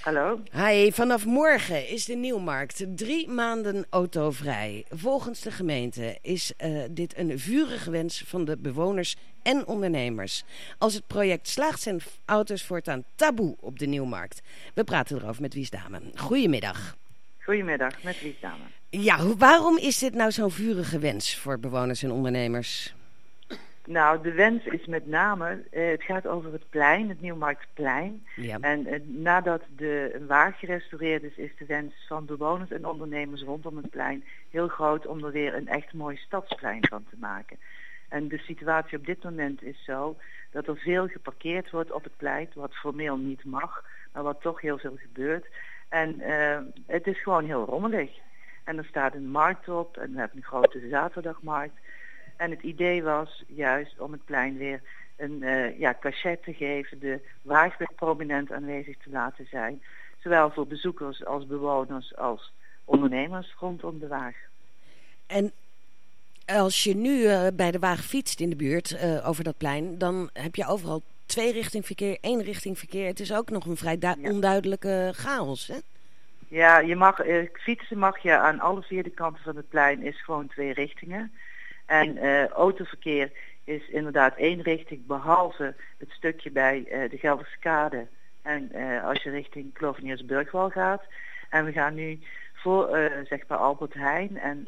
Hallo? Hi, vanaf morgen is de Nieuwmarkt 3 maanden autovrij. Volgens de gemeente is dit een vurige wens van de bewoners en ondernemers. Als het project slaagt zijn auto's voortaan taboe op de Nieuwmarkt. We praten erover met Wies Dame. Goedemiddag. Goedemiddag, met Wies Dame. Ja, waarom is dit nou zo'n vurige wens voor bewoners en ondernemers? Nou, de wens is met name, het gaat over het plein, het Nieuwmarktplein. Ja. En nadat de waag gerestaureerd is de wens van bewoners en ondernemers rondom het plein heel groot om er weer een echt mooi stadsplein van te maken. En de situatie op dit moment is zo dat er veel geparkeerd wordt op het plein, wat formeel niet mag, maar wat toch heel veel gebeurt. En het is gewoon heel rommelig. En er staat een markt op en we hebben een grote zaterdagmarkt. En het idee was juist om het plein weer een cachet te geven, de waag weer prominent aanwezig te laten zijn. Zowel voor bezoekers als bewoners als ondernemers rondom de waag. En als je nu bij de waag fietst in de buurt over dat plein, dan heb je overal 2-richting verkeer, 1-richting verkeer. Het is ook nog een vrij onduidelijke chaos, hè? Ja, fietsen mag je aan alle 4 kanten van het plein, is gewoon 2 richtingen. En autoverkeer is inderdaad 1 richting, behalve het stukje bij de Gelderse Kade. En als je richting Kloveniersburgwal gaat. En we gaan nu voor zeg maar Albert Heijn en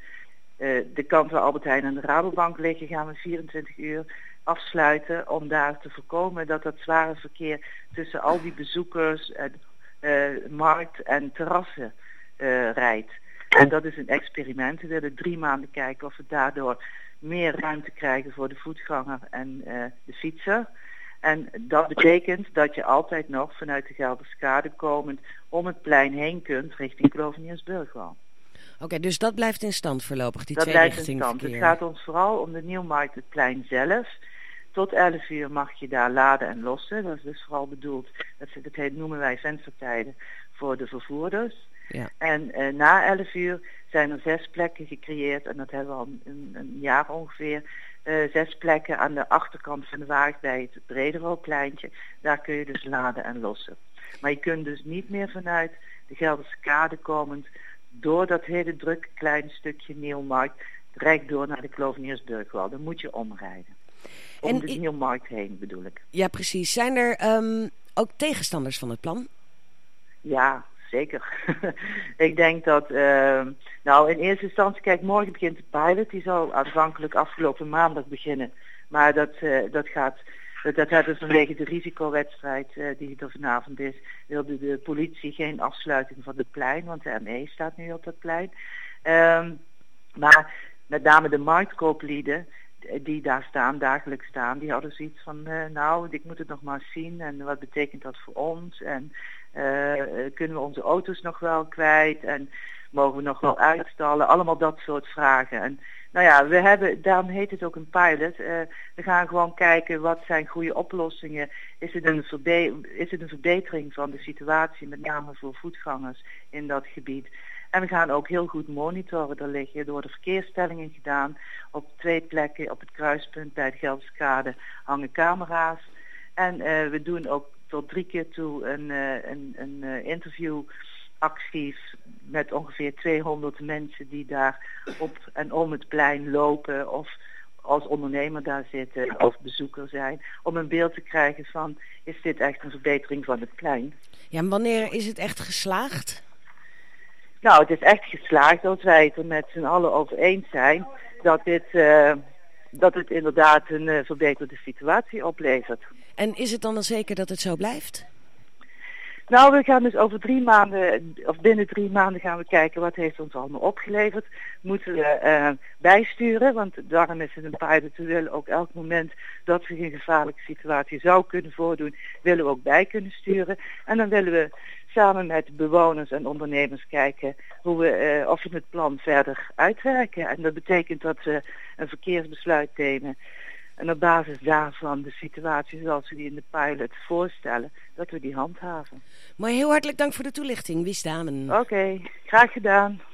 de kant waar Albert Heijn en de Rabobank liggen, gaan we 24 uur afsluiten om daar te voorkomen dat dat zware verkeer tussen al die bezoekers, markt en terrassen rijdt. En dat is een experiment. We willen 3 maanden kijken of we daardoor meer ruimte krijgen voor de voetganger en de fietser. En dat betekent dat je altijd nog vanuit de Gelderse Kade komend om het plein heen kunt richting Kloveniersburgwal. Oké, dus dat blijft in stand voorlopig, die 2-richting verkeer. Dat blijft in stand. verkeer. Het gaat ons vooral om de Nieuwmarkt, het plein zelf. Tot 11 uur mag je daar laden en lossen. Dat is dus vooral bedoeld, dat noemen wij venstertijden voor de vervoerders. Ja. En na 11 uur zijn er 6 plekken gecreëerd en dat hebben we al een jaar ongeveer. 6 plekken aan de achterkant van de waag bij het Brederoopleintje. Daar kun je dus laden en lossen. Maar je kunt dus niet meer vanuit de Gelderse Kade komend door dat hele drukke kleine stukje Nieuwmarkt recht door naar de Kloveniersburgwal. Dan moet je omrijden. Om de Nieuwmarkt heen bedoel ik. Ja, precies. Zijn er ook tegenstanders van het plan? Ja, zeker. Ik denk dat, in eerste instantie, kijk, morgen begint de pilot. Die zou aanvankelijk afgelopen maandag beginnen. Maar dat hebben vanwege de risicowedstrijd die er vanavond is, wilde de politie geen afsluiting van het plein, want de ME staat nu op dat plein. Maar met name de marktkooplieden die daar staan, dagelijks staan, die hadden zoiets van, ik moet het nog maar zien en wat betekent dat voor ons en kunnen we onze auto's nog wel kwijt en mogen we nog wel uitstallen, allemaal dat soort vragen. En daarom heet het ook een pilot. We gaan gewoon kijken wat zijn goede oplossingen. Is het een verbetering van de situatie, met name voor voetgangers in dat gebied. En we gaan ook heel goed monitoren. Er liggen door de verkeersstellingen gedaan. Op 2 plekken op het kruispunt bij de Gelderse Kade hangen camera's. En we doen ook tot 3 keer toe een interviewactie met ongeveer 200 mensen die daar op en om het plein lopen of als ondernemer daar zitten of bezoeker zijn. Om een beeld te krijgen van, is dit echt een verbetering van het plein? Ja, en wanneer is het echt geslaagd? Nou, het is echt geslaagd als wij het er met z'n allen over eens zijn dat het inderdaad een verbeterde situatie oplevert. En is het dan al zeker dat het zo blijft? Nou, we gaan dus over 3 maanden, of binnen 3 maanden gaan we kijken wat heeft ons allemaal opgeleverd. Moeten we bijsturen, want daarom is het een pilot. We willen ook elk moment dat zich een gevaarlijke situatie zou kunnen voordoen, willen we ook bij kunnen sturen. En dan willen we samen met bewoners en ondernemers kijken of we het plan verder uitwerken. En dat betekent dat we een verkeersbesluit nemen. En op basis daarvan de situatie zoals we die in de pilot voorstellen, dat we die handhaven. Maar heel hartelijk dank voor de toelichting, Wies Damen. Oké, graag gedaan.